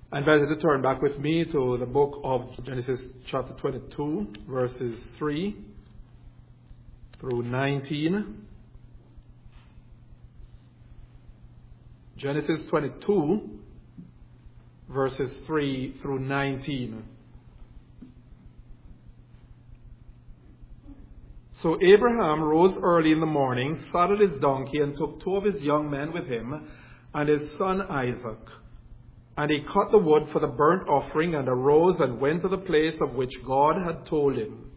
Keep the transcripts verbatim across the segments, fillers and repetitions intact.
I invite you to turn back with me to the book of Genesis chapter twenty-two, verses three through nineteen. Genesis twenty-two, verses three through nineteen. So Abraham rose early in the morning, saddled his donkey, and took two of his young men with him, and his son Isaac. And he cut the wood for the burnt offering, and arose and went to the place of which God had told him.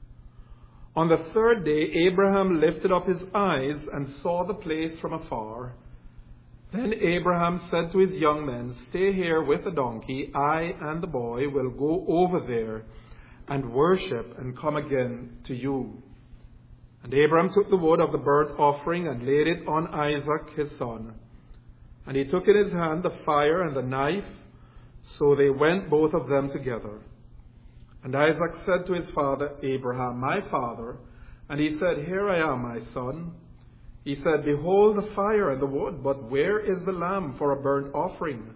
On the third day Abraham lifted up his eyes and saw the place from afar. Then Abraham said to his young men, "Stay here with the donkey. I and the boy will go over there and worship and come again to you." And Abraham took the wood of the burnt offering and laid it on Isaac his son. And he took in his hand the fire and the knife. So they went both of them together. And Isaac said to his father Abraham, "My father." And he said, "Here I am, my son." He said, "Behold the fire and the wood, but where is the lamb for a burnt offering?"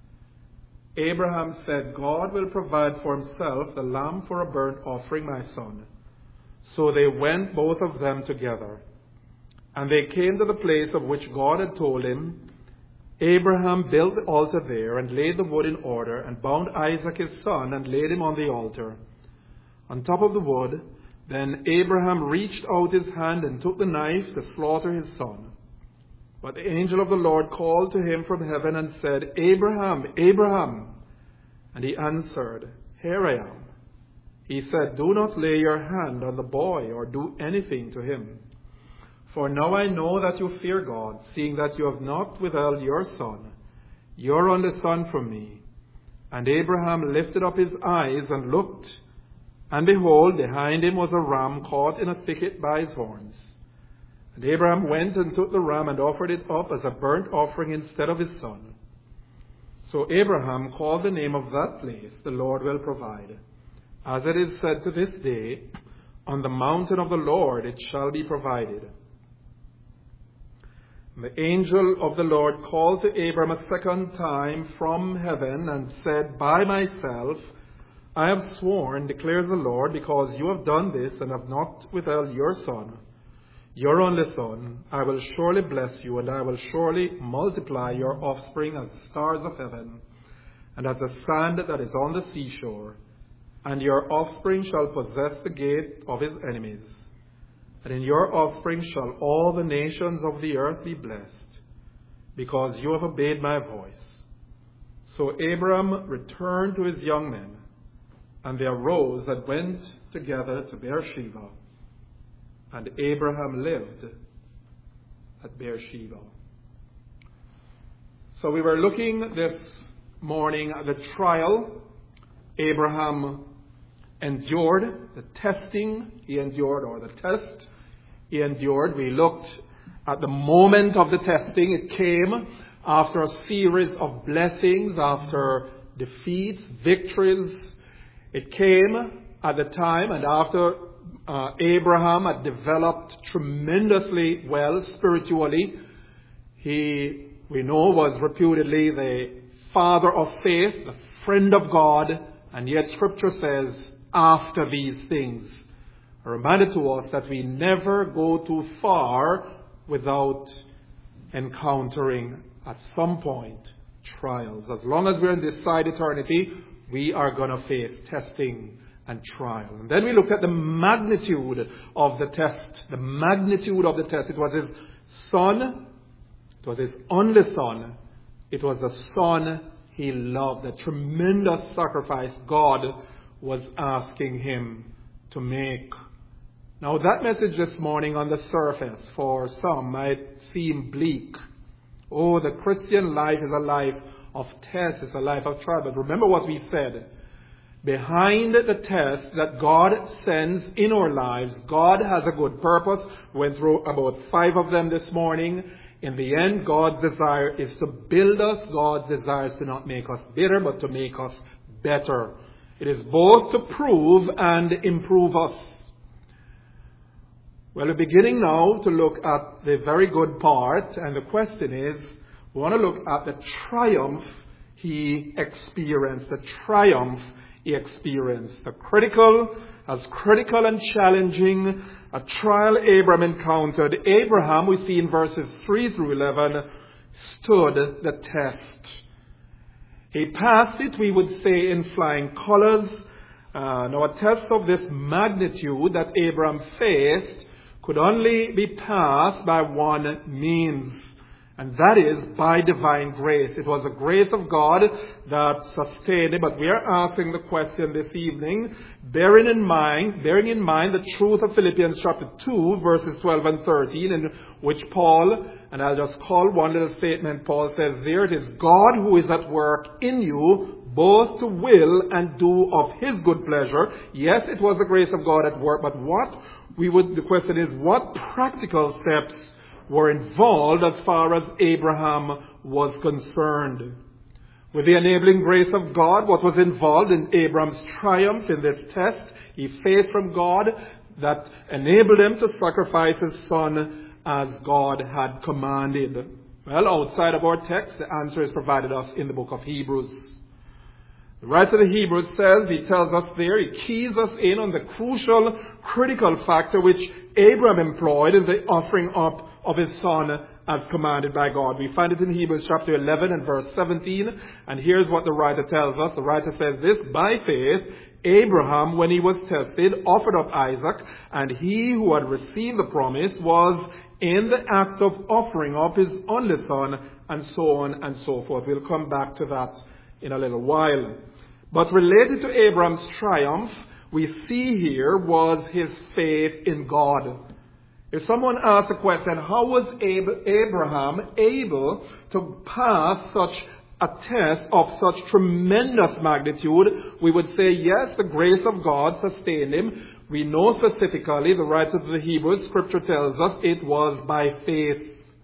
Abraham said, "God will provide for himself the lamb for a burnt offering, my son." So they went both of them together. And they came to the place of which God had told him. Abraham built the altar there and laid the wood in order and bound Isaac his son and laid him on the altar on top of the wood. Then Abraham reached out his hand and took the knife to slaughter his son. But the angel of the Lord called to him from heaven and said, "Abraham, Abraham." And he answered, "Here I am." He said, "Do not lay your hand on the boy or do anything to him. For now I know that you fear God, seeing that you have not withheld your son, your only son, from me." And Abraham lifted up his eyes and looked, and behold, behind him was a ram caught in a thicket by his horns. And Abraham went and took the ram and offered it up as a burnt offering instead of his son. So Abraham called the name of that place, "The Lord will provide." As it is said to this day, "On the mountain of the Lord it shall be provided." The angel of the Lord called to Abram a second time from heaven and said, "By myself I have sworn, declares the Lord, because you have done this and have not withheld your son, your only son, I will surely bless you, and I will surely multiply your offspring as the stars of heaven and as the sand that is on the seashore. And your offspring shall possess the gate of his enemies. And in your offspring shall all the nations of the earth be blessed, because you have obeyed my voice." So Abram returned to his young men, and they arose and went together to Beersheba. And Abraham lived at Beersheba. So we were looking this morning at the trial Abraham endured, the testing he endured, or the test he endured. We looked at the moment of the testing. It came after a series of blessings, after defeats, victories. It came at the time and after uh, Abraham had developed tremendously well spiritually. He, we know, was reputedly the father of faith, the friend of God, and yet Scripture says, after these things. A reminder to us that we never go too far without encountering at some point trials. As long as we're in this side eternity, we are going to face testing and trial. And then we looked at the magnitude of the test. The magnitude of the test. It was his son. It was his only son. It was the son he loved. A tremendous sacrifice God was asking him to make. Now that message this morning on the surface for some might seem bleak. Oh, the Christian life is a life of tests, it's a life of trial. But remember what we said. Behind the test that God sends in our lives, God has a good purpose. We went through about five of them this morning. In the end, God's desire is to build us. God's desire is to not make us bitter, but to make us better. It is both to prove and improve us. Well, we're beginning now to look at the very good part, and the question is, we want to look at the triumph he experienced, the triumph he experienced. The critical, as critical and challenging a trial Abraham encountered, Abraham, we see in verses three through eleven, stood the test. He passed it, we would say, in flying colors. Uh, now, a test of this magnitude that Abraham faced could only be passed by one means, and that is by divine grace. It was the grace of God that sustained it, but we are asking the question this evening, bearing in mind, bearing in mind the truth of Philippians chapter two, verses twelve and thirteen, in which Paul, and I'll just call one little statement, Paul says there, it is God who is at work in you, both to will and do of his good pleasure. Yes, it was the grace of God at work, but what we would, the question is, what practical steps were involved as far as Abraham was concerned? With the enabling grace of God, what was involved in Abraham's triumph in this test he faced from God that enabled him to sacrifice his son as God had commanded? Well, outside of our text, the answer is provided us in the book of Hebrews. The writer of the Hebrews says, he tells us there, he keys us in on the crucial, critical factor which Abraham employed in the offering up of his son as commanded by God. We find it in Hebrews chapter eleven and verse seventeen. And here's what the writer tells us. The writer says this, by faith, Abraham, when he was tested, offered up Isaac, and he who had received the promise was in the act of offering up his only son, and so on and so forth. We'll come back to that in a little while. But related to Abraham's triumph, we see here was his faith in God. If someone asks the question, how was Abraham able to pass such a test of such tremendous magnitude, we would say, yes, the grace of God sustained him. We know specifically, the writer of the Hebrews, Scripture tells us, it was by faith.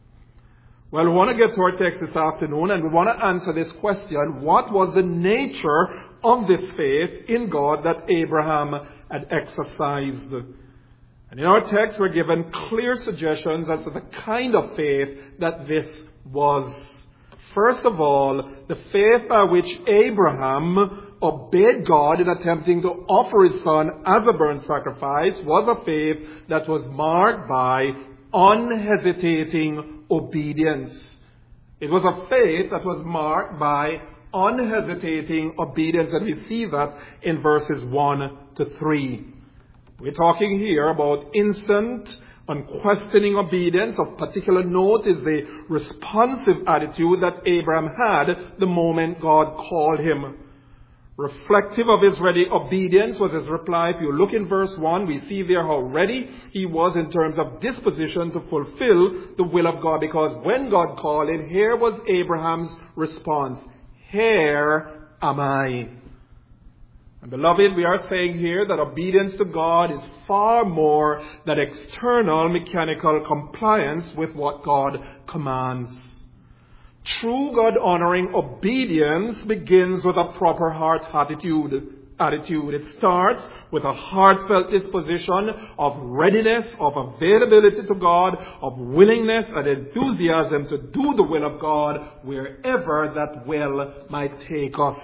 Well, we want to get to our text this afternoon, and we want to answer this question, what was the nature of this faith in God that Abraham had exercised? And in our text, we're given clear suggestions as to the kind of faith that this was. First of all, the faith by which Abraham obeyed God in attempting to offer his son as a burnt sacrifice was a faith that was marked by unhesitating obedience. It was a faith that was marked by unhesitating obedience, and we see that in verses one to three. We're talking here about instant, unquestioning obedience. Of particular note is the responsive attitude that Abraham had the moment God called him. Reflective of his ready obedience was his reply. If you look in verse one, we see there how ready he was in terms of disposition to fulfill the will of God. Because when God called him, here was Abraham's response. Here am I. And beloved, we are saying here that obedience to God is far more than external mechanical compliance with what God commands. True God-honoring obedience begins with a proper heart attitude. attitude. It starts with a heartfelt disposition of readiness, of availability to God, of willingness and enthusiasm to do the will of God wherever that will might take us.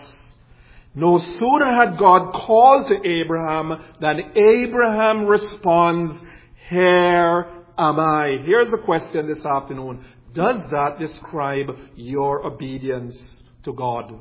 No sooner had God called to Abraham than Abraham responds, here am I. Here's the question this afternoon. Does that describe your obedience to God?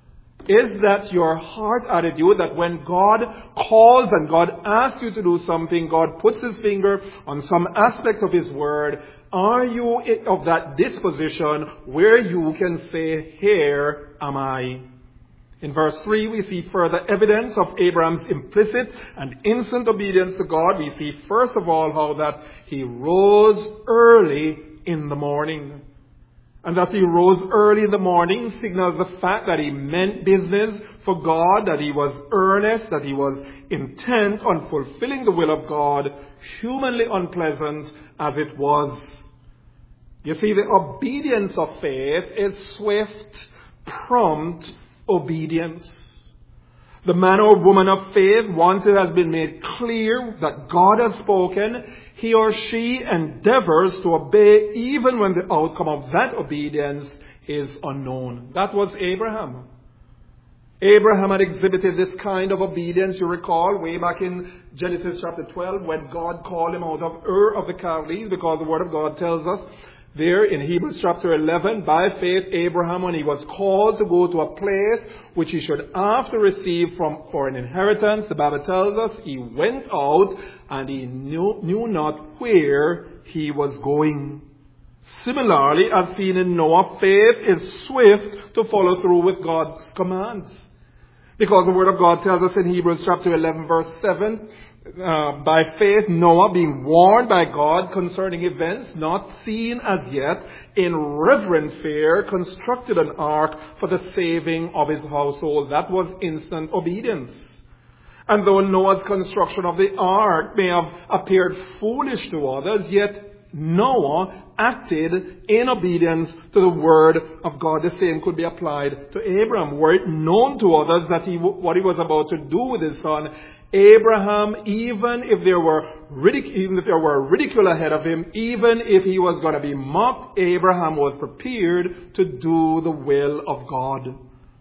Is that your heart attitude, that when God calls and God asks you to do something, God puts his finger on some aspect of his word, are you of that disposition where you can say, here am I? In verse three, we see further evidence of Abraham's implicit and instant obedience to God. We see first of all how that he rose early in the morning. And that he rose early in the morning signals the fact that he meant business for God, that he was earnest, that he was intent on fulfilling the will of God, humanly unpleasant as it was. You see, the obedience of faith is swift, prompt obedience. The man or woman of faith, once it has been made clear that God has spoken, he or she endeavors to obey even when the outcome of that obedience is unknown. That was Abraham. Abraham had exhibited this kind of obedience, you recall, way back in Genesis chapter twelve, when God called him out of Ur of the Chaldees, because the Word of God tells us there in Hebrews chapter eleven, by faith Abraham, when he was called to go to a place which he should after receive from for an inheritance, the Bible tells us, he went out and he knew, knew not where he was going. Similarly, as seen in Noah, faith is swift to follow through with God's commands. Because the Word of God tells us in Hebrews chapter eleven verse seven, uh, by faith Noah, being warned by God concerning events not seen as yet, in reverent fear constructed an ark for the saving of his household. That was instant obedience. And though Noah's construction of the ark may have appeared foolish to others, yet Noah acted in obedience to the word of God. The same could be applied to Abraham. Were it known to others that he, what he was about to do with his son, Abraham, even if there were ridic- even if there were ridicule ahead of him, even if he was going to be mocked, Abraham was prepared to do the will of God.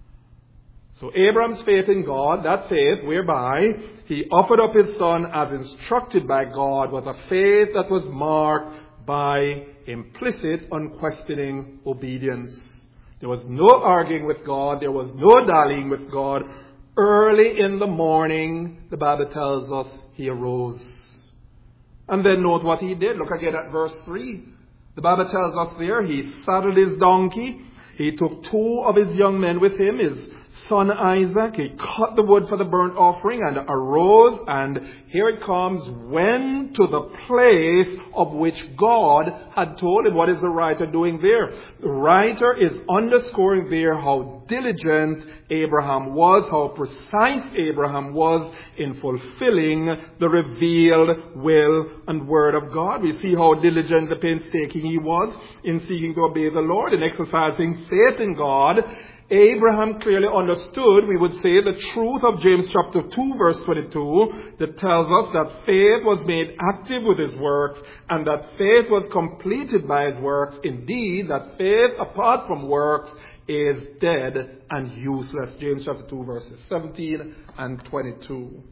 So Abraham's faith in God, that faith whereby he offered up his son as instructed by God, was a faith that was marked by implicit, unquestioning obedience. There was no arguing with God. There was no dallying with God. Early in the morning, the Bible tells us, he arose. And then note what he did. Look again at verse three. The Bible tells us there, he saddled his donkey. He took two of his young men with him, his son Isaac. He cut the wood for the burnt offering and arose, and here it comes, went to the place of which God had told him. What is the writer doing there? The writer is underscoring there how diligent Abraham was, how precise Abraham was in fulfilling the revealed will and word of God. We see how diligent and painstaking he was in seeking to obey the Lord, in exercising faith in God. Abraham clearly understood, we would say, the truth of James chapter two verse twenty-two that tells us that faith was made active with his works and that faith was completed by his works. Indeed, that faith apart from works is dead and useless. James chapter two verses seventeen and twenty-two.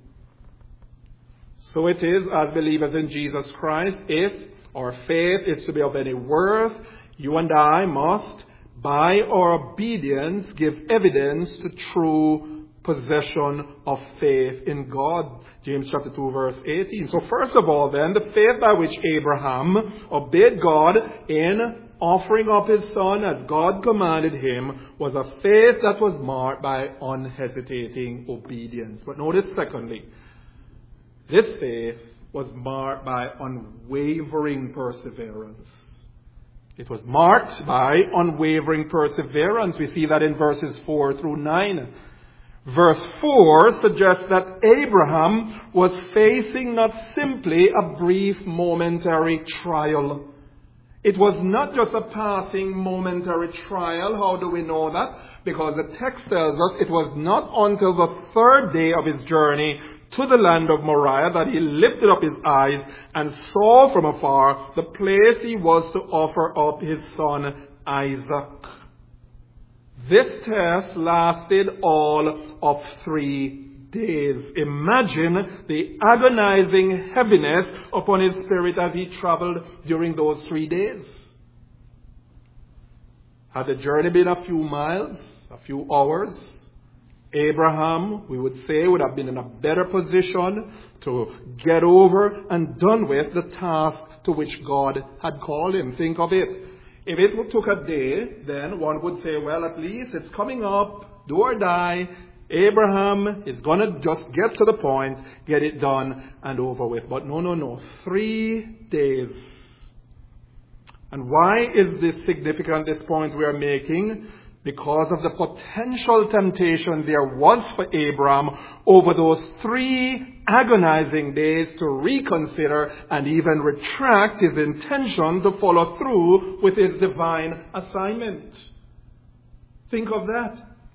So it is, as believers in Jesus Christ, if our faith is to be of any worth, you and I must, by our obedience, give evidence to true possession of faith in God. James chapter two verse eighteen. So first of all then, the faith by which Abraham obeyed God in offering up his son as God commanded him was a faith that was marked by unhesitating obedience. But notice secondly, this faith was marked by unwavering perseverance. It was marked by unwavering perseverance. We see that in verses four through nine. Verse four suggests that Abraham was facing not simply a brief momentary trial. It was not just a passing momentary trial. How do we know that? Because the text tells us it was not until the third day of his journey to the land of Moriah that he lifted up his eyes and saw from afar the place he was to offer up his son Isaac. This test lasted all of three days. Imagine the agonizing heaviness upon his spirit as he traveled during those three days. Had the journey been a few miles, a few hours, Abraham, we would say, would have been in a better position to get over and done with the task to which God had called him. Think of it. If it took a day, then one would say, well, at least it's coming up, do or die. Abraham is going to just get to the point, get it done and over with. But no, no, no. Three days. And why is this significant, this point we are making? Because of the potential temptation there was for Abraham over those three agonizing days to reconsider and even retract his intention to follow through with his divine assignment. Think of that.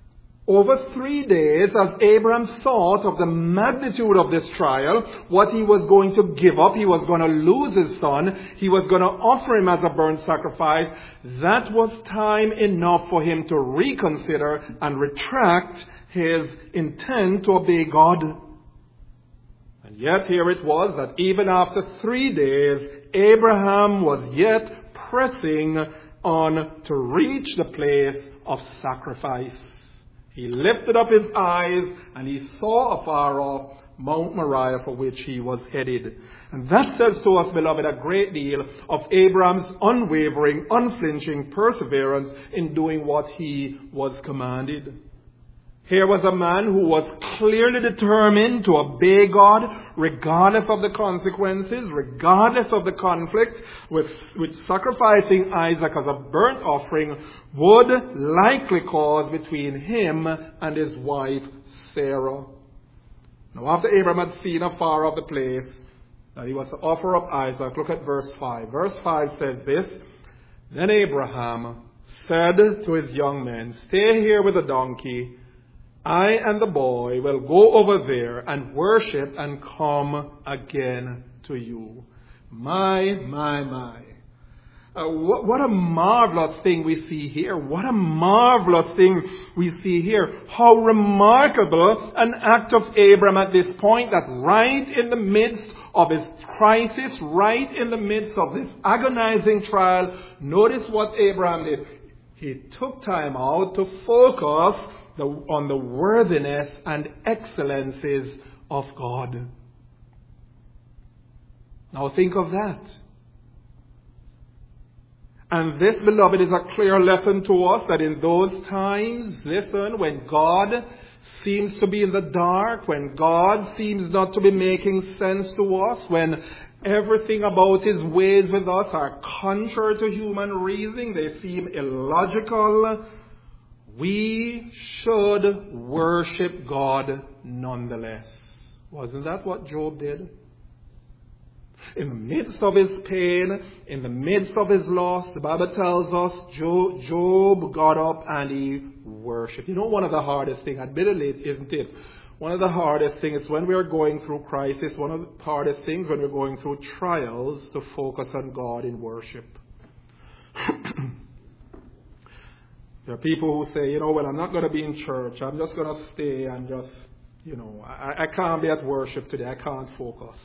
Over three days, as Abraham thought of the magnitude of this trial, what he was going to give up, he was going to lose his son, he was going to offer him as a burnt sacrifice, that was time enough for him to reconsider and retract his intent to obey God. And yet here it was that even after three days, Abraham was yet pressing on to reach the place of sacrifice. He lifted up his eyes and he saw afar off Mount Moriah, for which he was headed. And that says to us, beloved, a great deal of Abraham's unwavering, unflinching perseverance in doing what he was commanded. Here was a man who was clearly determined to obey God regardless of the consequences, regardless of the conflict, with which sacrificing Isaac as a burnt offering would likely cause between him and his wife Sarah. Now after Abraham had seen afar off the place that he was to offer up Isaac, look at verse five. Verse five says this, Then Abraham said to his young men, Stay here with the donkey. I and the boy will go over there and worship and come again to you. My, my, my. Uh, what, what a marvelous thing we see here. What a marvelous thing we see here. How remarkable an act of Abraham at this point, that right in the midst of his crisis, right in the midst of this agonizing trial, notice what Abraham did. He took time out to focus The, on the worthiness and excellencies of God. Now think of that. And this, beloved, is a clear lesson to us that in those times, listen, when God seems to be in the dark, when God seems not to be making sense to us, when everything about his ways with us are contrary to human reasoning, they seem illogical, we should worship God nonetheless. Wasn't that what Job did? In the midst of his pain, in the midst of his loss, the Bible tells us Job got up and he worshipped. You know, one of the hardest things, admittedly, isn't it? One of the hardest things is when we are going through crisis, one of the hardest things when we're going through trials, to focus on God in worship. There are people who say, you know, well, I'm not going to be in church. I'm just going to stay and just, you know, I, I can't be at worship today. I can't focus.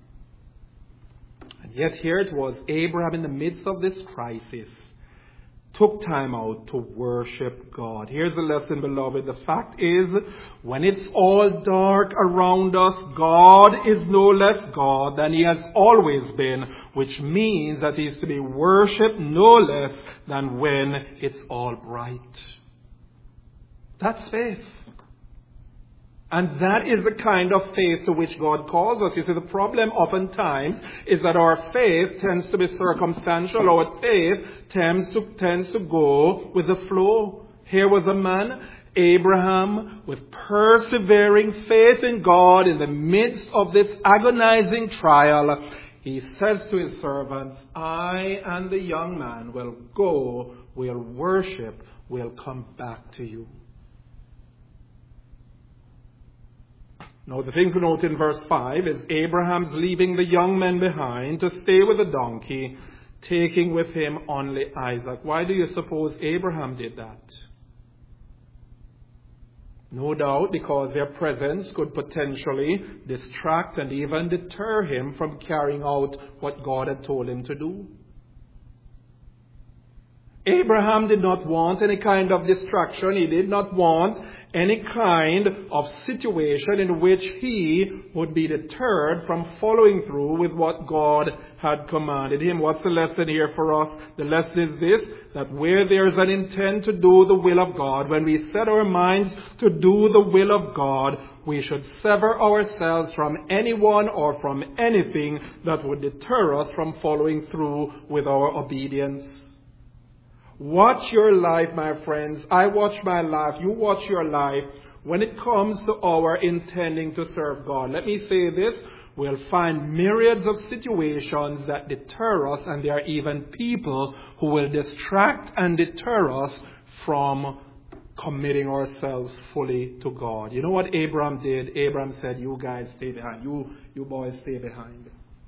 And yet here it was, Abraham in the midst of this crisis took time out to worship God. Here's the lesson, beloved. The fact is, when it's all dark around us, God is no less God than he has always been, which means that he is to be worshipped no less than when it's all bright. That's faith. And that is the kind of faith to which God calls us. You see, the problem oftentimes is that our faith tends to be circumstantial. Our faith tends to, tends to go with the flow. Here was a man, Abraham, with persevering faith in God in the midst of this agonizing trial. He says to his servants, I and the young man will go, will worship, will come back to you. Now, the thing to note in verse five is Abraham's leaving the young men behind to stay with the donkey, taking with him only Isaac. Why do you suppose Abraham did that? No doubt because their presence could potentially distract and even deter him from carrying out what God had told him to do. Abraham did not want any kind of distraction. He did not want any kind of situation in which he would be deterred from following through with what God had commanded him. What's the lesson here for us? The lesson is this, that where there's an intent to do the will of God, when we set our minds to do the will of God, we should sever ourselves from anyone or from anything that would deter us from following through with our obedience. Watch your life, my friends. I watch my life. You watch your life. When it comes to our intending to serve God, let me say this. We'll find myriads of situations that deter us, and there are even people who will distract and deter us from committing ourselves fully to God. You know what Abraham did? Abraham said, you guys stay behind. You, you boys stay behind.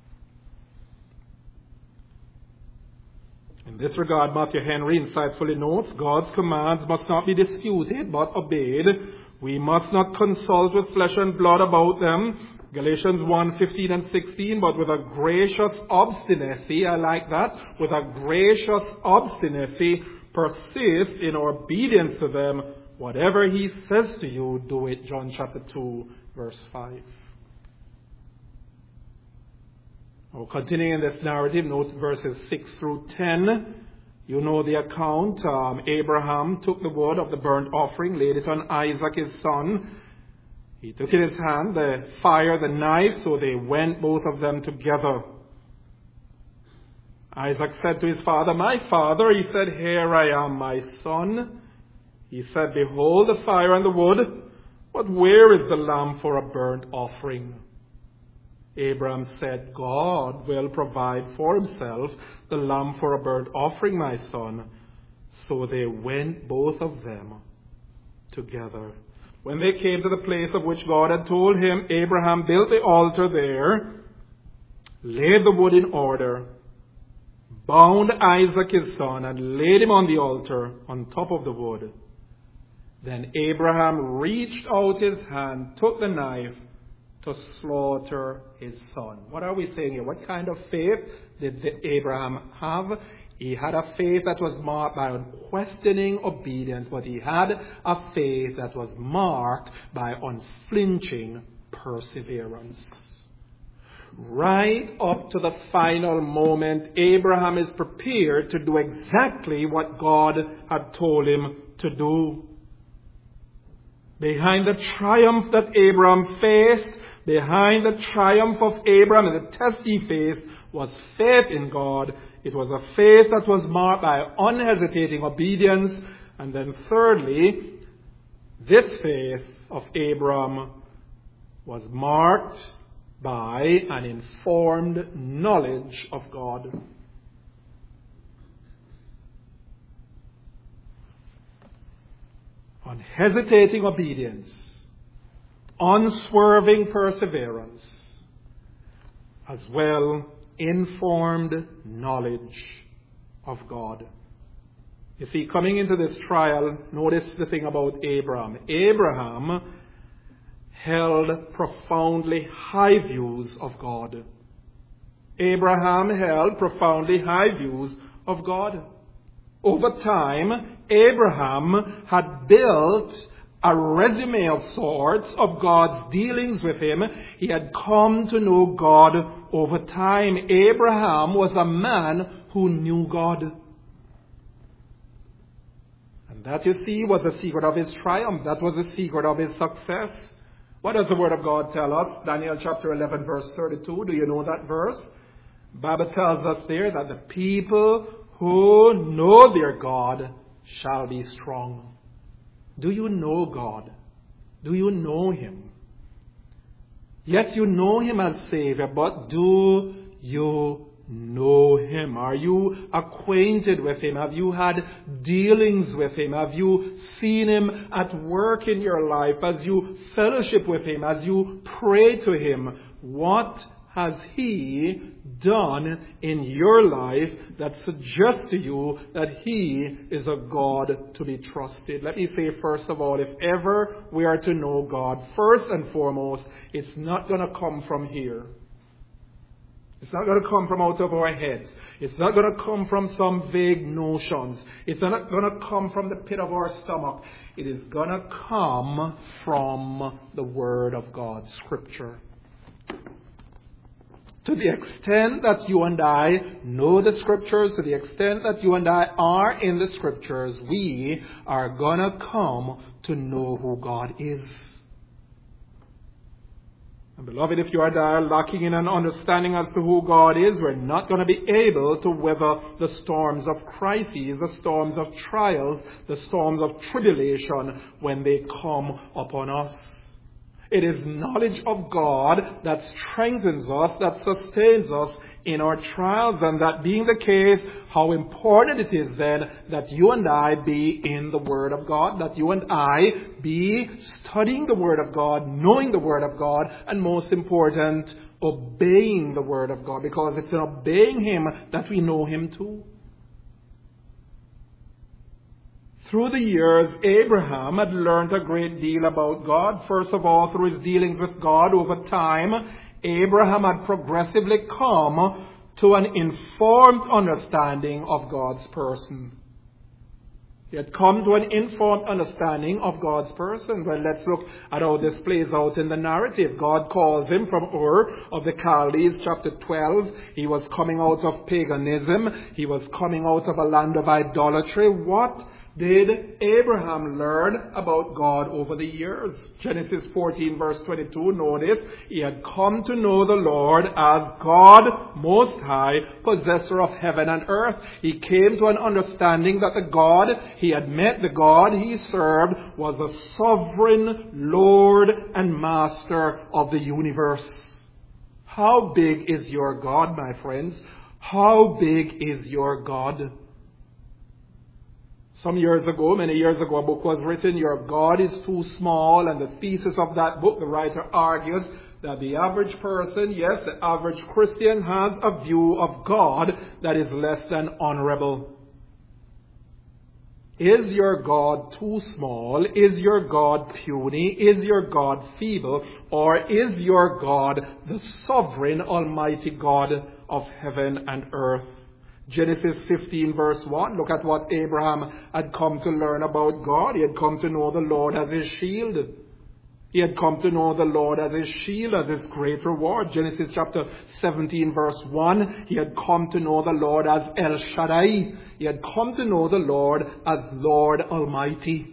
In this regard, Matthew Henry insightfully notes, God's commands must not be disputed but obeyed. We must not consult with flesh and blood about them. Galatians one, fifteen and sixteen, but with a gracious obstinacy, I like that, with a gracious obstinacy, persist in obedience to them. Whatever he says to you, do it. John chapter two, verse five. Oh, continuing in this narrative, note verses six through ten. You know the account. Um, Abraham took the wood of the burnt offering, laid it on Isaac his son. He took in his hand the fire, the knife, so they went both of them together. Isaac said to his father, my father. He said, here I am, my son. He said, behold the fire and the wood, but where is the lamb for a burnt offering? Abraham said, God will provide for himself the lamb for a burnt offering, my son. So they went both of them together. When they came to the place of which God had told him, Abraham built the altar there, laid the wood in order, bound Isaac his son, and laid him on the altar on top of the wood. Then Abraham reached out his hand, took the knife to slaughter his son. What are we saying here? What kind of faith did Abraham have? He had a faith that was marked by unquestioning obedience, but he had a faith that was marked by unflinching perseverance. Right up to the final moment, Abraham is prepared to do exactly what God had told him to do. Behind the triumph that Abraham faced, behind the triumph of Abraham and the test he faced, was faith in God. It was a faith that was marked by unhesitating obedience. And then thirdly, this faith of Abraham was marked by an informed knowledge of God. Unhesitating obedience, unswerving perseverance, as well informed knowledge of God. You see, coming into this trial, notice the thing about Abraham. Abraham held profoundly high views of God. Abraham held profoundly high views of God. Over time, Abraham had built a resume of sorts of God's dealings with him. He had come to know God over time. Abraham was a man who knew God. And that, you see, was the secret of his triumph. That was the secret of his success. What does the Word of God tell us? Daniel chapter eleven, verse thirty-two. Do you know that verse? The Bible tells us there that the people who know their God shall be strong. Do you know God? Do you know Him? Yes, you know Him as Savior, but do you know Him? Are you acquainted with Him? Have you had dealings with Him? Have you seen Him at work in your life as you fellowship with Him, as you pray to Him? What has He done in your life that suggests to you that He is a God to be trusted? Let me say, first of all, if ever we are to know God, first and foremost, it's not going to come from here. It's not going to come from out of our heads. It's not going to come from some vague notions. It's not going to come from the pit of our stomach. It is going to come from the Word of God, Scripture. To the extent that you and I know the Scriptures, to the extent that you and I are in the Scriptures, we are going to come to know who God is. And beloved, if you and I are lacking in an understanding as to who God is, we're not going to be able to weather the storms of crises, the storms of trials, the storms of tribulation when they come upon us. It is knowledge of God that strengthens us, that sustains us in our trials. And that being the case, how important it is then that you and I be in the Word of God, that you and I be studying the Word of God, knowing the Word of God, and most important, obeying the Word of God, because it's in obeying Him that we know Him too. Through the years, Abraham had learned a great deal about God. First of all, through his dealings with God over time, Abraham had progressively come to an informed understanding of God's person. He had come to an informed understanding of God's person. Well, let's look at how this plays out in the narrative. God calls him from Ur of the Chaldees, chapter twelve. He was coming out of paganism. He was coming out of a land of idolatry. What did Abraham learn about God over the years? Genesis fourteen verse twenty-two, notice, he had come to know the Lord as God Most High, possessor of heaven and earth. He came to an understanding that the God he had met, the God he served, was the sovereign Lord and Master of the universe. How big is your God, my friends? How big is your God? Some years ago, many years ago, a book was written, Your God is Too Small, and the thesis of that book, the writer argues that the average person, yes, the average Christian, has a view of God that is less than honorable. Is your God too small? Is your God puny? Is your God feeble? Or is your God the sovereign, almighty God of heaven and earth? Genesis fifteen verse one, look at what Abraham had come to learn about God. He had come to know the Lord as his shield. He had come to know the Lord as his shield, as his great reward. Genesis chapter seventeen verse one, he had come to know the Lord as El Shaddai. He had come to know the Lord as Lord Almighty.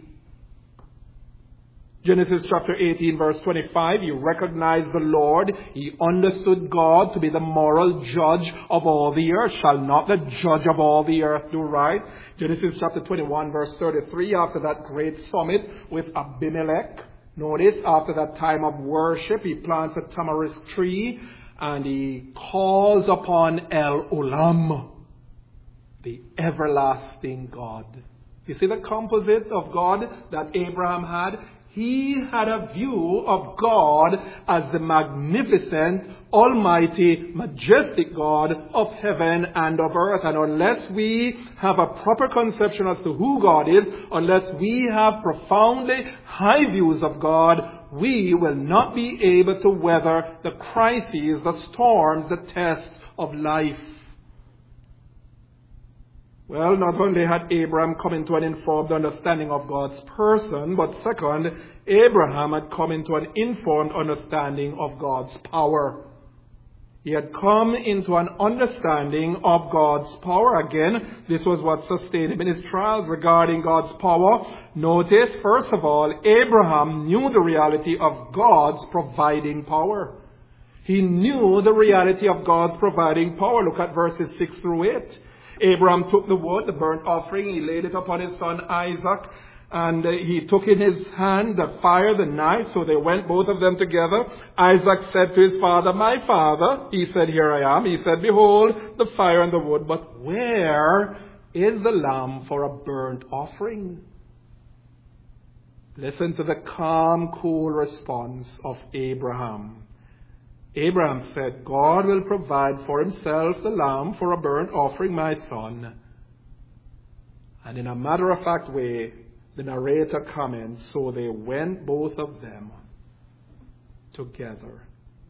Genesis chapter eighteen verse twenty-five, he recognized the Lord. He understood God to be the moral judge of all the earth. Shall not the judge of all the earth do right? Genesis chapter twenty-one verse thirty-three, after that great summit with Abimelech, notice, after that time of worship, he plants a tamarisk tree and he calls upon El Olam, the everlasting God. You see the composite of God that Abraham had? He had a view of God as the magnificent, almighty, majestic God of heaven and of earth. And unless we have a proper conception as to who God is, unless we have profoundly high views of God, we will not be able to weather the crises, the storms, the tests of life. Well, not only had Abraham come into an informed understanding of God's person, but second, Abraham had come into an informed understanding of God's power. He had come into an understanding of God's power. Again, this was what sustained him in his trials regarding God's power. Notice, first of all, Abraham knew the reality of God's providing power. He knew the reality of God's providing power. Look at verses six through eight. Abraham took the wood, the burnt offering, he laid it upon his son Isaac, and uh, he took in his hand the fire, the knife, so they went both of them together. Isaac said to his father, My father. He said, Here I am. He said, Behold, the fire and the wood, but where is the lamb for a burnt offering? Listen to the calm, cool response of Abraham. Abraham said, God will provide for himself the lamb for a burnt offering, my son. And in a matter-of-fact way, the narrator comments, so they went both of them together.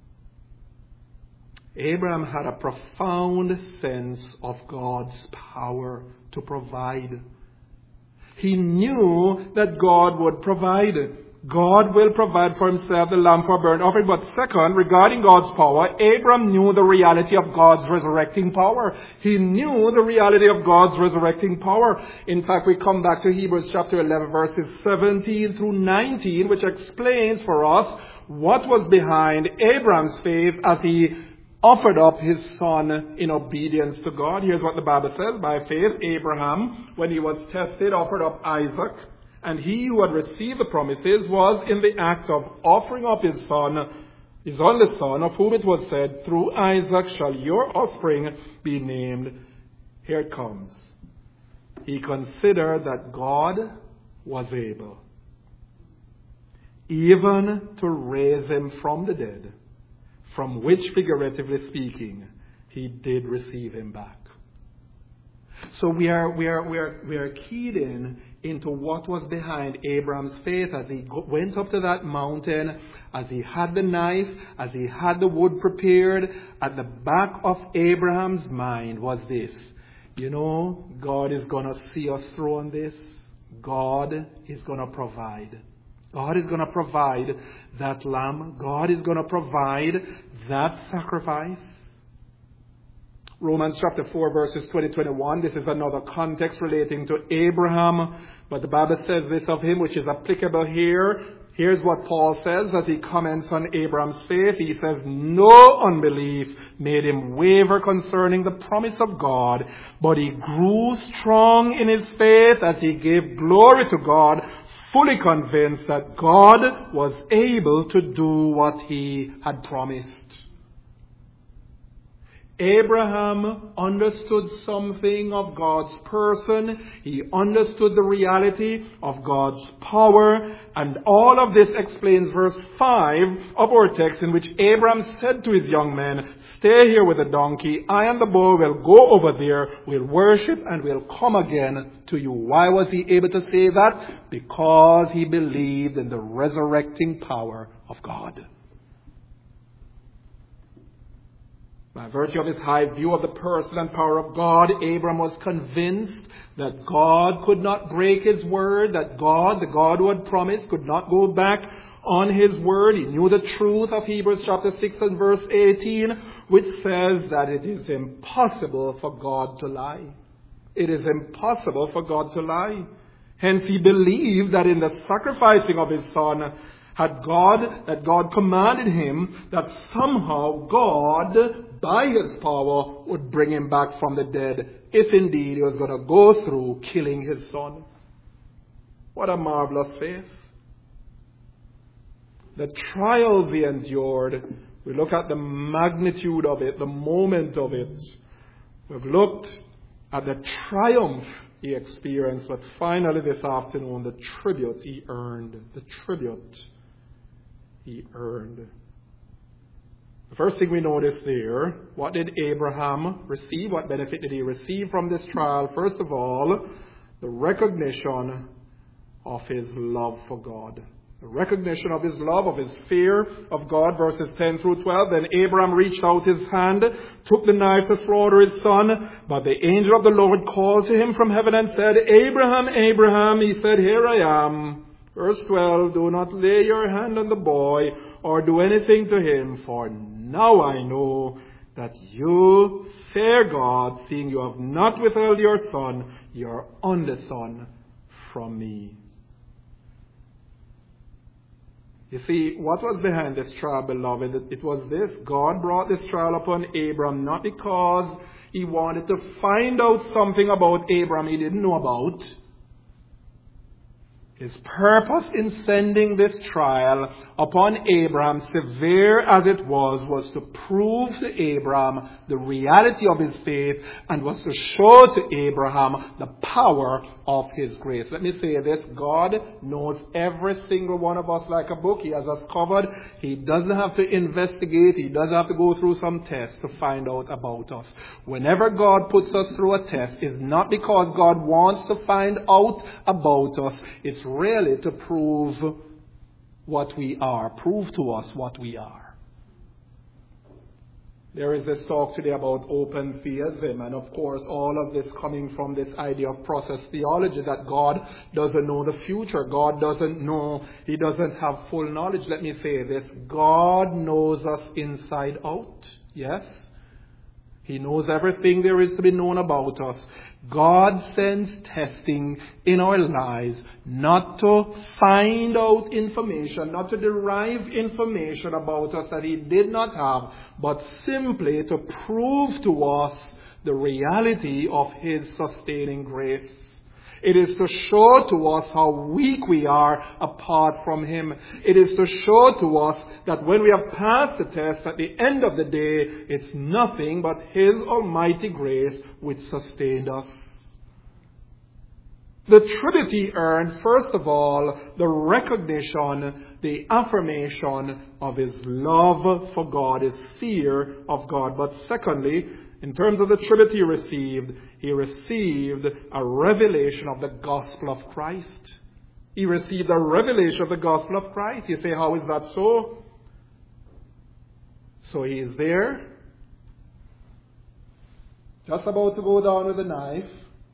Abraham had a profound sense of God's power to provide. He knew that God would provide it. God will provide for himself the lamb for a burnt offering. But second, regarding God's power, Abraham knew the reality of God's resurrecting power. He knew the reality of God's resurrecting power. In fact, we come back to Hebrews chapter eleven, verses seventeen through nineteen, which explains for us what was behind Abraham's faith as he offered up his son in obedience to God. Here's what the Bible says. By faith, Abraham, when he was tested, offered up Isaac. And he who had received the promises was in the act of offering up his son, his only son, of whom it was said, through Isaac shall your offspring be named. Here it comes. He considered that God was able even to raise him from the dead, from which, figuratively speaking, he did receive him back. So we are we are we are we are keyed in into what was behind Abraham's faith as he went up to that mountain, as he had the knife, as he had the wood prepared. At the back of Abraham's mind was this: you know, God is going to see us through on this. God is going to provide. God is going to provide that lamb. God is going to provide that sacrifice. Romans chapter four verses twenty to twenty-one. This is another context relating to Abraham. But the Bible says this of him, which is applicable here. Here's what Paul says as he comments on Abraham's faith. He says, no unbelief made him waver concerning the promise of God, but he grew strong in his faith as he gave glory to God, fully convinced that God was able to do what he had promised. Abraham understood something of God's person. He understood the reality of God's power. And all of this explains verse five of our text, in which Abraham said to his young men, stay here with the donkey. I and the boy will go over there. We'll worship and we'll come again to you. Why was he able to say that? Because he believed in the resurrecting power of God. By virtue of his high view of the person and power of God, Abraham was convinced that God could not break his word, that God, the God who had promised, could not go back on his word. He knew the truth of Hebrews chapter six and verse eighteen, which says that it is impossible for God to lie. It is impossible for God to lie. Hence he believed that in the sacrificing of his son, had God, that God commanded him that somehow God, by his power, would bring him back from the dead, if indeed he was going to go through killing his son. What a marvelous faith. The trials he endured, we look at the magnitude of it, the moment of it. We've looked at the triumph he experienced, but finally this afternoon, the tribute he earned. The tribute he earned. The first thing we notice there, what did Abraham receive? What benefit did he receive from this trial? First of all, the recognition of his love for God. The recognition of his love, of his fear of God, verses ten through twelve. Then Abraham reached out his hand, took the knife to slaughter his son. But the angel of the Lord called to him from heaven and said, Abraham, Abraham. He said, here I am. Verse twelve, do not lay your hand on the boy or do anything to him, for now I know that you fear God, seeing you have not withheld your son, your only son, from me. You see, what was behind this trial, beloved? It was this. God brought this trial upon Abraham not because he wanted to find out something about Abraham he didn't know about. His purpose in sending this trial upon Abraham, severe as it was, was to prove to Abraham the reality of his faith and was to show to Abraham the power of his grace. Let me say this. God knows every single one of us like a book. He has us covered. He doesn't have to investigate. He doesn't have to go through some tests to find out about us. Whenever God puts us through a test, it's not because God wants to find out about us. It's really to prove what we are. Prove to us what we are. There is this talk today about open theism, and of course all of this coming from this idea of process theology, that God doesn't know the future. God doesn't know, He doesn't have full knowledge. Let me say this. God knows us inside out. Yes? He knows everything there is to be known about us. God sends testing in our lives not to find out information, not to derive information about us that He did not have, but simply to prove to us the reality of His sustaining grace. It is to show to us how weak we are apart from Him. It is to show to us that when we have passed the test, at the end of the day, it's nothing but His almighty grace which sustained us. The Trinity earned, first of all, the recognition, the affirmation of His love for God, His fear of God. But secondly, in terms of the Trinity received, He received a revelation of the gospel of Christ. He received a revelation of the gospel of Christ. You say, how is that so? So He is there, just about to go down with a knife.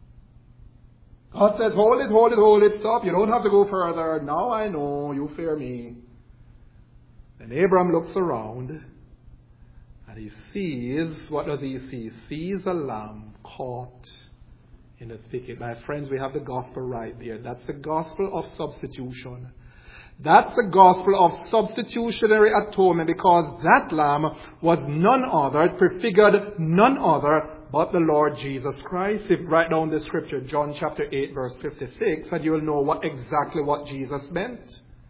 God says, hold it, hold it, hold it, stop. You don't have to go further. Now I know, you fear me. Then Abraham looks around and he sees, what does he see? He sees a lamb caught in the thicket. My friends, we have the gospel right there. That's the gospel of substitution. That's the gospel of substitutionary atonement, because that lamb was none other, it prefigured none other but the Lord Jesus Christ. If write down the scripture, John chapter eight verse fifty-six, and you will know what exactly what Jesus meant.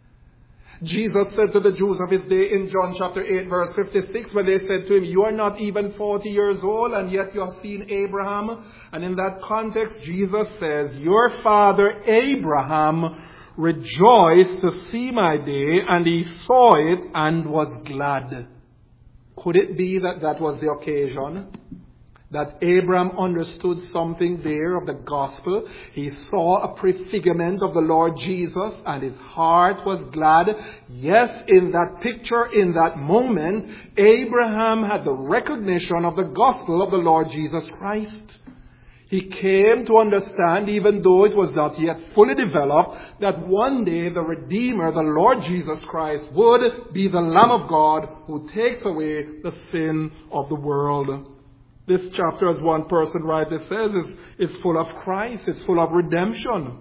Jesus said to the Jews of his day in John chapter eight verse fifty-six, when they said to him, you are not even forty years old and yet you have seen Abraham. And in that context, Jesus says, your father Abraham rejoiced to see my day, and he saw it and was glad. Could it be that that was the occasion? That Abraham understood something there of the gospel. He saw a prefigurement of the Lord Jesus and his heart was glad. Yes, in that picture, in that moment, Abraham had the recognition of the gospel of the Lord Jesus Christ. He came to understand, even though it was not yet fully developed, that one day the Redeemer, the Lord Jesus Christ, would be the Lamb of God who takes away the sin of the world. This chapter, as one person rightly says, is, is full of Christ. It's full of redemption.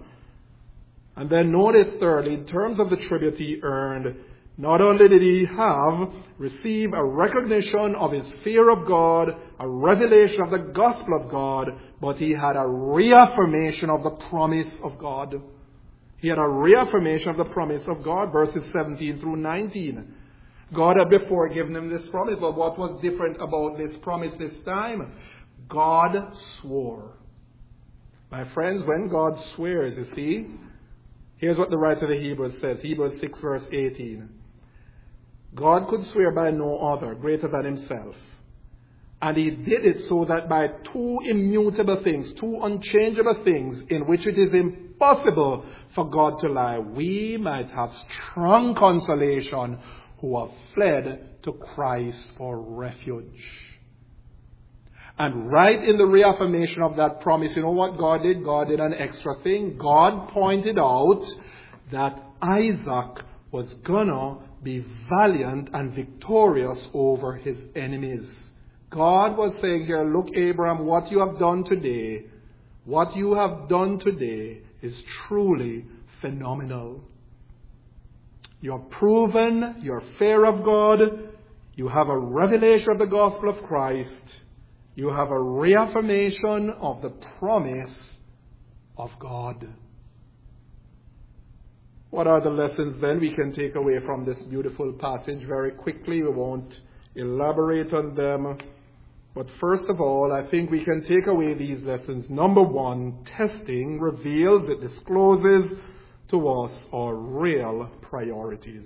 And then notice thirdly, in terms of the tribute he earned, not only did he have received a recognition of his fear of God, a revelation of the gospel of God, but he had a reaffirmation of the promise of God. He had a reaffirmation of the promise of God, verses seventeen through nineteen. God had before given him this promise, but what was different about this promise this time? God swore. My friends, when God swears, you see, here's what the writer of the Hebrews says, Hebrews six verse eighteen. God could swear by no other greater than himself. And he did it so that by two immutable things, two unchangeable things, in which it is impossible for God to lie, we might have strong consolation who have fled to Christ for refuge. And right in the reaffirmation of that promise, you know what God did? God did an extra thing. God pointed out that Isaac was gonna be valiant and victorious over his enemies. God was saying here, look, Abraham, what you have done today, what you have done today is truly phenomenal. You have proven your fear of God. You have a revelation of the gospel of Christ. You have a reaffirmation of the promise of God. What are the lessons then we can take away from this beautiful passage? Very quickly, we won't elaborate on them. But first of all, I think we can take away these lessons. Number one, testing reveals, it discloses to us our real priorities.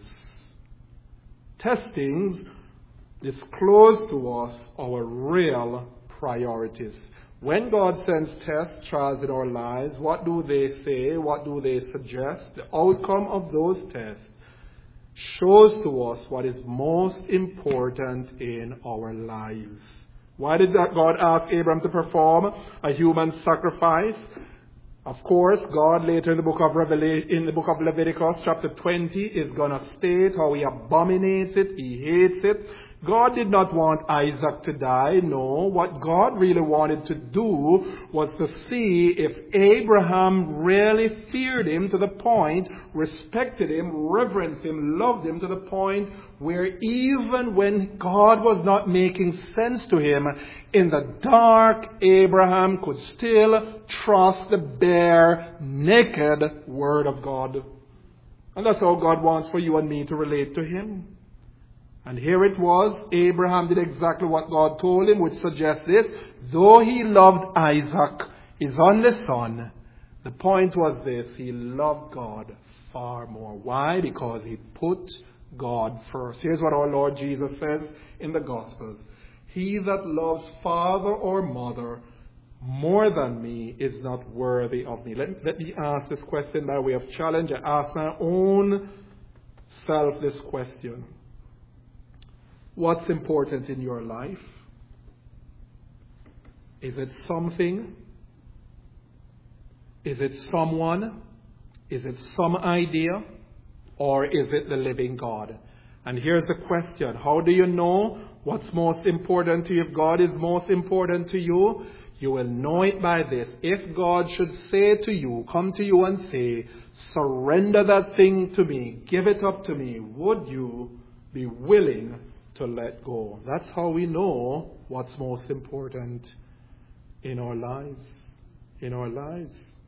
Testings disclose to us our real priorities. When God sends tests, trials in our lives, what do they say? What do they suggest? The outcome of those tests shows to us what is most important in our lives. Why did God ask Abraham to perform a human sacrifice? Of course, God later in the book of Revelation, in the book of Leviticus, chapter twenty, is going to state how he abominates it, he hates it. God did not want Isaac to die. No, what God really wanted to do was to see if Abraham really feared him to the point, respected him, reverenced him, loved him to the point where even when God was not making sense to him, in the dark, Abraham could still trust the bare, naked Word of God. And that's how God wants for you and me to relate to Him. And here it was, Abraham did exactly what God told him, which suggests this. Though he loved Isaac, his only son, the point was this, he loved God far more. Why? Because he put God first. Here's what our Lord Jesus says in the Gospels. He that loves father or mother more than me is not worthy of me. Let, let me ask this question by way of challenge. I ask my own self this question. What's important in your life? Is it something? Is it someone? Is it some idea? Or is it the living God? And here's the question. How do you know what's most important to you? If God is most important to you, you will know it by this. If God should say to you, come to you and say, surrender that thing to me, give it up to me, would you be willing to let go? That's how we know what's most important in our lives. In our lives.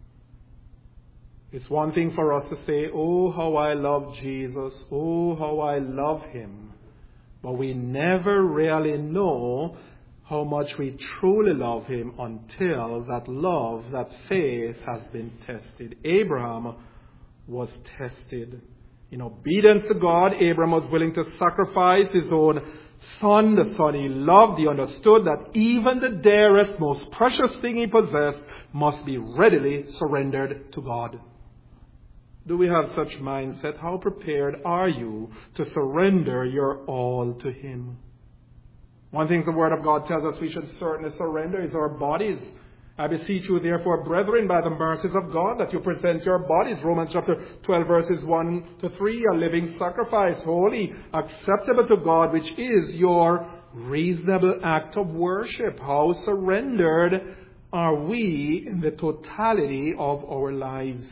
It's one thing for us to say, oh, how I love Jesus. Oh, how I love Him. But we never really know how much we truly love Him until that love, that faith has been tested. Abraham was tested. In obedience to God, Abraham was willing to sacrifice his own son, the son he loved. He understood that even the dearest, most precious thing he possessed must be readily surrendered to God. Do we have such mindset? How prepared are you to surrender your all to Him? One thing the Word of God tells us we should certainly surrender is our bodies. I beseech you, therefore, brethren, by the mercies of God, that you present your bodies, Romans chapter twelve, verses one to three, a living sacrifice, holy, acceptable to God, which is your reasonable act of worship. How surrendered are we in the totality of our lives?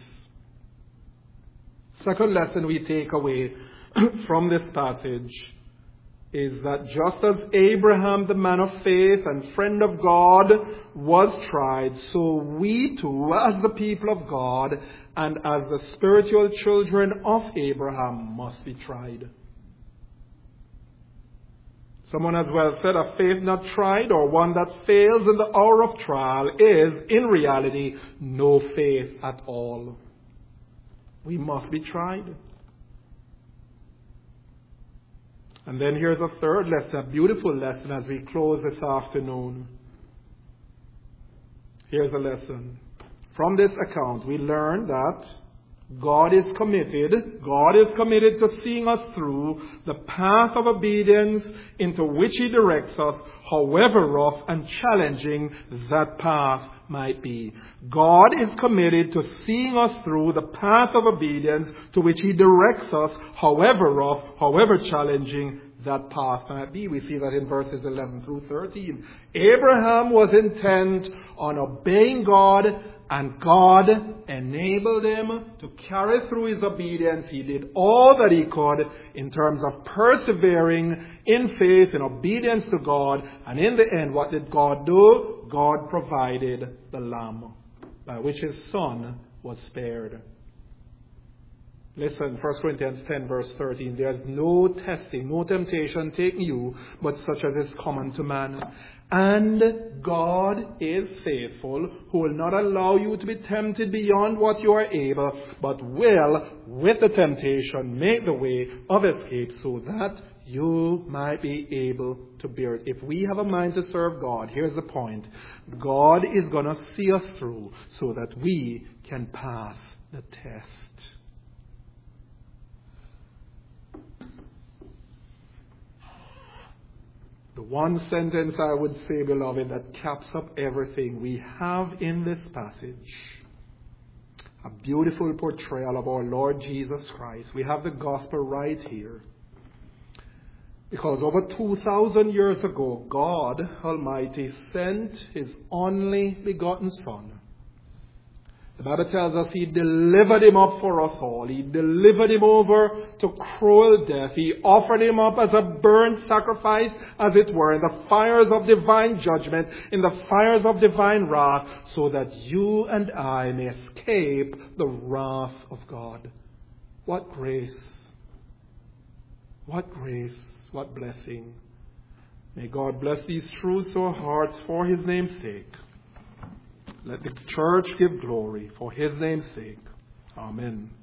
Second lesson we take away from this passage is that just as Abraham, the man of faith and friend of God, was tried, so we too, as the people of God and as the spiritual children of Abraham, must be tried. Someone has well said, a faith not tried, or one that fails in the hour of trial, is, in reality, no faith at all. We must be tried. And then here's a third lesson, a beautiful lesson as we close this afternoon. Here's a lesson. From this account, we learn that God is committed, God is committed to seeing us through the path of obedience into which He directs us, however rough and challenging that path might be. God is committed to seeing us through the path of obedience to which He directs us, however rough, however challenging that path might be. We see that in verses eleven through thirteen. Abraham was intent on obeying God, and God enabled him to carry through his obedience. He did all that he could in terms of persevering in faith, in obedience to God. And in the end, what did God do? God provided the lamb by which his son was spared. Listen, First Corinthians ten verse thirteen, there is no testing, no temptation taking you, but such as is common to man. And God is faithful, who will not allow you to be tempted beyond what you are able, but will, with the temptation, make the way of escape so that you might be able to bear it. If we have a mind to serve God, here's the point. God is going to see us through so that we can pass the test. The one sentence I would say, beloved, that caps up everything we have in this passage. A beautiful portrayal of our Lord Jesus Christ. We have the gospel right here. Because over two thousand years ago, God Almighty sent His only begotten Son. The Bible tells us He delivered Him up for us all. He delivered Him over to cruel death. He offered Him up as a burnt sacrifice, as it were, in the fires of divine judgment, in the fires of divine wrath, so that you and I may escape the wrath of God. What grace! What grace! What blessing! May God bless these truths to our hearts for His name's sake. Let the church give glory for His name's sake. Amen.